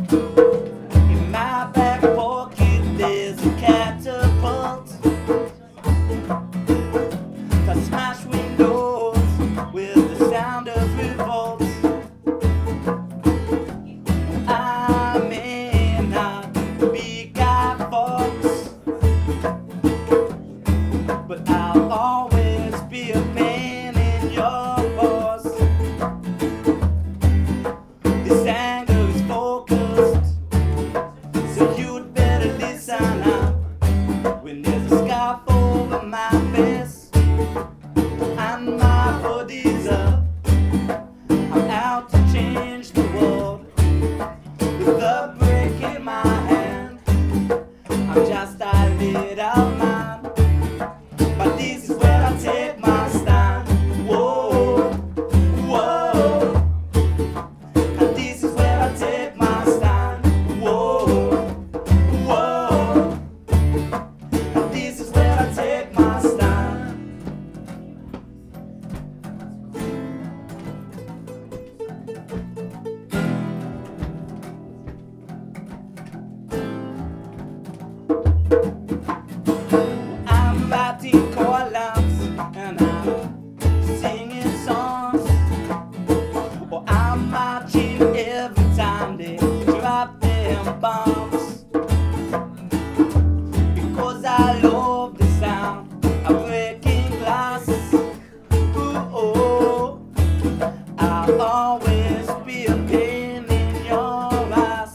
In my back pocket there's a catapult that smash windows with the sound of revolt. I may not be Guy Fawkes, but I'll always be a pain in your paws. This anger is focused, so you'd better listen up. When there's a scarf over my face and my body's up, I'm out to change the world with a brick in my hand. I'm just a little man, but this is where I take my stand. Whoa, whoa, and this is where I take my stand. Whoa, whoa, and this is where I take my stand. I'm writing columns and I'm singing songs, or I'm marching every time they drop them bombs, because I love the sound of breaking glass. Ooh, oh, I'll always be a pain in your ass.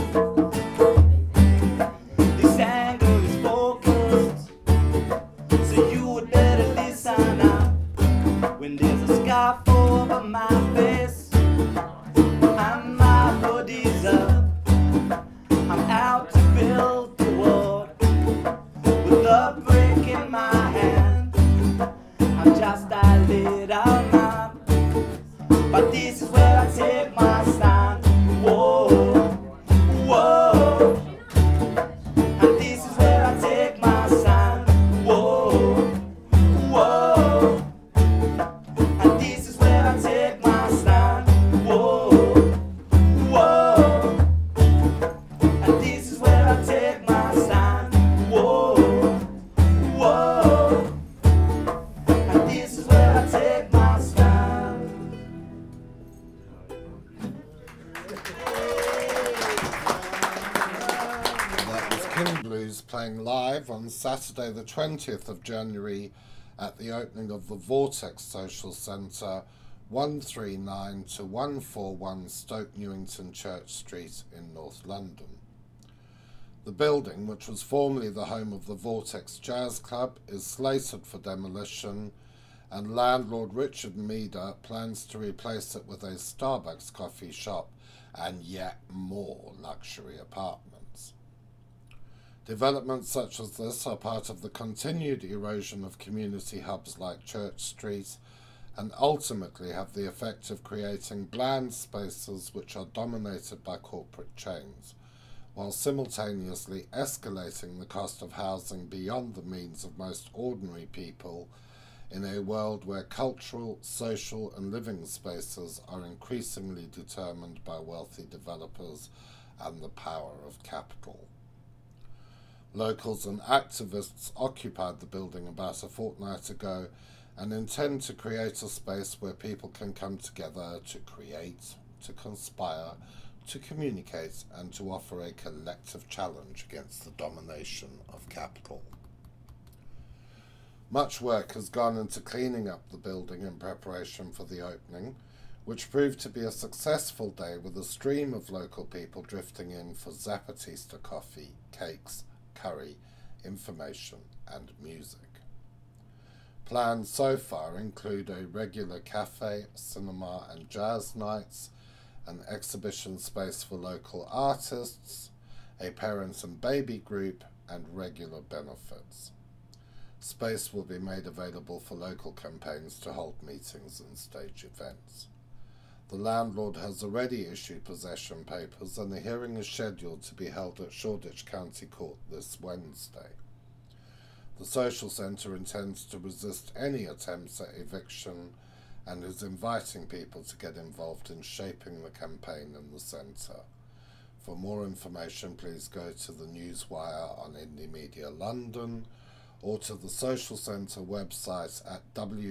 This anger is focused, so you would better listen up. When there's a scarf over my face and my body's up, I'm out to build the world with a brick in my hand. I'm just a little man, but this is where I take my stand. Whoa, whoa, and this is where I take my stand. Whoa, whoa, and this is where I take my stand. Whoa, whoa, and this is where I take my stand. Whoa, whoa, and this is where I take my stand. That was King Blues playing live on Saturday the 20th of January at the opening of the Vortex Social Centre, 139 to 141 Stoke Newington Church Street in North London. The building, which was formerly the home of the Vortex Jazz Club, is slated for demolition, and landlord Richard Meader plans to replace it with a Starbucks coffee shop and yet more luxury apartments. Developments such as this are part of the continued erosion of community hubs like Church Street, and ultimately have the effect of creating bland spaces which are dominated by corporate chains, while simultaneously escalating the cost of housing beyond the means of most ordinary people in a world where cultural, social and living spaces are increasingly determined by wealthy developers and the power of capital. Locals and activists occupied the building about a fortnight ago and intend to create a space where people can come together to create, to conspire, to communicate and to offer a collective challenge against the domination of capital. Much work has gone into cleaning up the building in preparation for the opening, which proved to be a successful day with a stream of local people drifting in for Zapatista coffee, cakes, curry, information and music. Plans so far include a regular cafe, cinema and jazz nights, an exhibition space for local artists, a parent and baby group and regular benefits. Space will be made available for local campaigns to hold meetings and stage events. The landlord has already issued possession papers and a hearing is scheduled to be held at Shoreditch County Court this Wednesday. The social centre intends to resist any attempts at eviction and is inviting people to get involved in shaping the campaign in the centre. For more information, please go to the Newswire on Indie Media London or to the Social Centre website at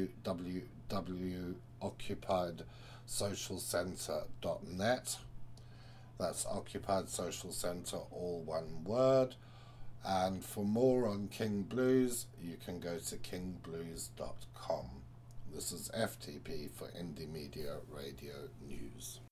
www.occupiedsocialcentre.net. That's Occupied Social Centre, all one word. And for more on King Blues, you can go to kingblues.com. This is FTP for Indie Media Radio News.